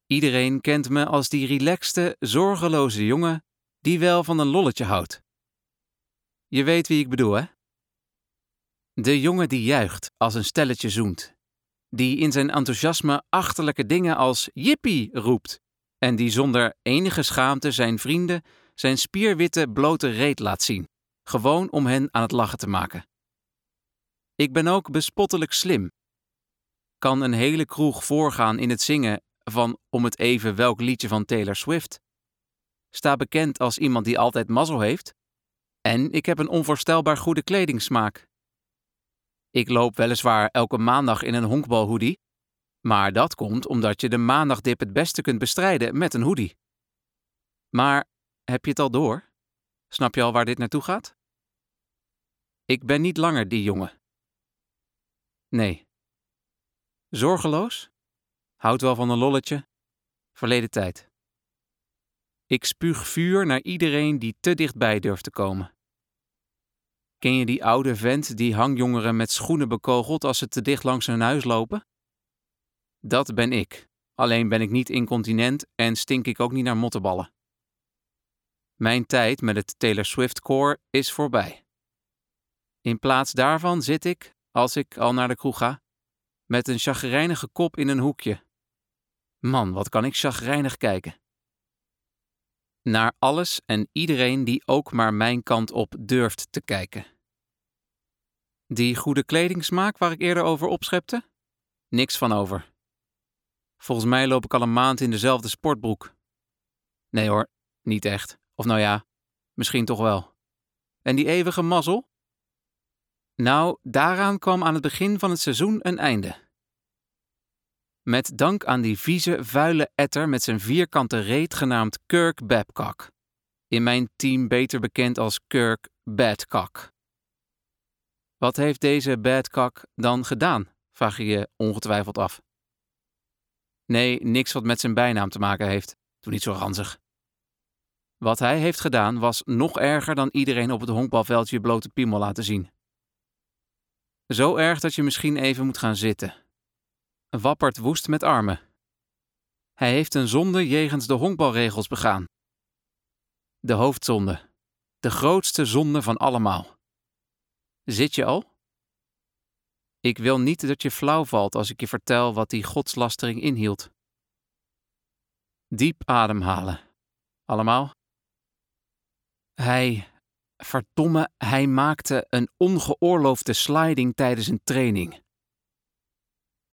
Iedereen kent me als die relaxte, zorgeloze jongen die wel van een lolletje houdt. Je weet wie ik bedoel, hè? De jongen die juicht als een stelletje zoent. Die in zijn enthousiasme achterlijke dingen als jippie roept. En die zonder enige schaamte zijn vrienden zijn spierwitte blote reet laat zien. Gewoon om hen aan het lachen te maken. Ik ben ook bespottelijk slim. Kan een hele kroeg voorgaan in het zingen van om het even welk liedje van Taylor Swift. Sta bekend als iemand die altijd mazzel heeft. En ik heb een onvoorstelbaar goede kledingsmaak. Ik loop weliswaar elke maandag in een honkbalhoodie, maar dat komt omdat je de maandagdip het beste kunt bestrijden met een hoodie. Maar heb je het al door? Snap je al waar dit naartoe gaat? Ik ben niet langer die jongen. Nee. Zorgeloos? Houdt wel van een lolletje? Verleden tijd. Ik spuug vuur naar iedereen die te dichtbij durft te komen. Ken je die oude vent die hangjongeren met schoenen bekogelt als ze te dicht langs hun huis lopen? Dat ben ik. Alleen ben ik niet incontinent en stink ik ook niet naar mottenballen. Mijn tijd met het Taylor Swift koor is voorbij. In plaats daarvan zit ik, als ik al naar de kroeg ga, met een chagrijnige kop in een hoekje. Man, wat kan ik chagrijnig kijken. Naar alles en iedereen die ook maar mijn kant op durft te kijken. Die goede kledingsmaak waar ik eerder over opschepte? Niks van over. Volgens mij loop ik al een maand in dezelfde sportbroek. Nee hoor, niet echt. Of nou ja, misschien toch wel. En die eeuwige mazzel? Nou, daaraan kwam aan het begin van het seizoen een einde. Met dank aan die vieze, vuile etter met zijn vierkante reet genaamd Kirk Babcock. In mijn team beter bekend als Kirk Badcock. Wat heeft deze Badcock dan gedaan, vraag je je ongetwijfeld af. Nee, niks wat met zijn bijnaam te maken heeft. Doe niet zo ranzig. Wat hij heeft gedaan was nog erger dan iedereen op het honkbalveldje blote piemel laten zien. Zo erg dat je misschien even moet gaan zitten. Wappert woest met armen. Hij heeft een zonde jegens de honkbalregels begaan. De hoofdzonde. De grootste zonde van allemaal. Zit je al? Ik wil niet dat je flauw valt als ik je vertel wat die godslastering inhield. Diep ademhalen. Allemaal? Hij maakte een ongeoorloofde sliding tijdens een training.